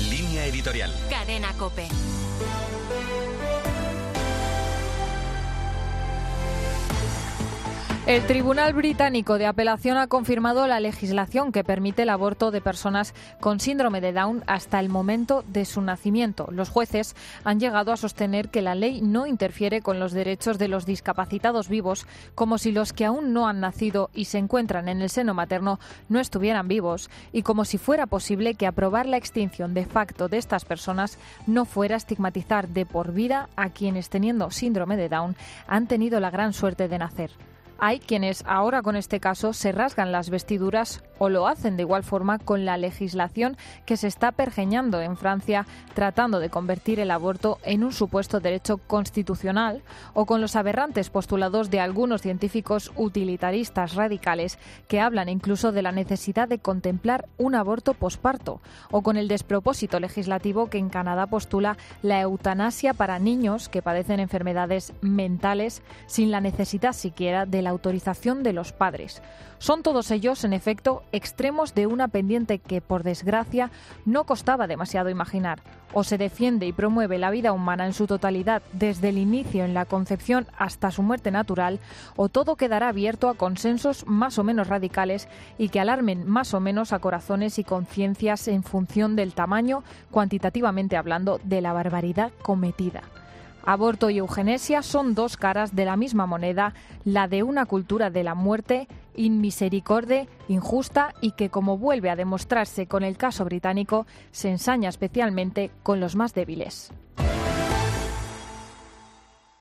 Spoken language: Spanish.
Línea editorial. Cadena COPE. El Tribunal Británico de Apelación ha confirmado la legislación que permite el aborto de personas con síndrome de Down hasta el momento de su nacimiento. Los jueces han llegado a sostener que la ley no interfiere con los derechos de los discapacitados vivos, como si los que aún no han nacido y se encuentran en el seno materno no estuvieran vivos, y como si fuera posible que aprobar la extinción de facto de estas personas no fuera estigmatizar de por vida a quienes, teniendo síndrome de Down, han tenido la gran suerte de nacer. Hay quienes ahora con este caso se rasgan las vestiduras o lo hacen de igual forma con la legislación que se está pergeñando en Francia, tratando de convertir el aborto en un supuesto derecho constitucional, o con los aberrantes postulados de algunos científicos utilitaristas radicales que hablan incluso de la necesidad de contemplar un aborto posparto, o con el despropósito legislativo que en Canadá postula la eutanasia para niños que padecen enfermedades mentales sin la necesidad siquiera de la autorización de los padres. Son todos ellos, en efecto, extremos de una pendiente que, por desgracia, no costaba demasiado imaginar. O se defiende y promueve la vida humana en su totalidad, desde el inicio en la concepción hasta su muerte natural, o todo quedará abierto a consensos más o menos radicales y que alarmen más o menos a corazones y conciencias en función del tamaño, cuantitativamente hablando, de la barbaridad cometida. Aborto y eugenesia son dos caras de la misma moneda, la de una cultura de la muerte inmisericorde, injusta y que, como vuelve a demostrarse con el caso británico, se ensaña especialmente con los más débiles.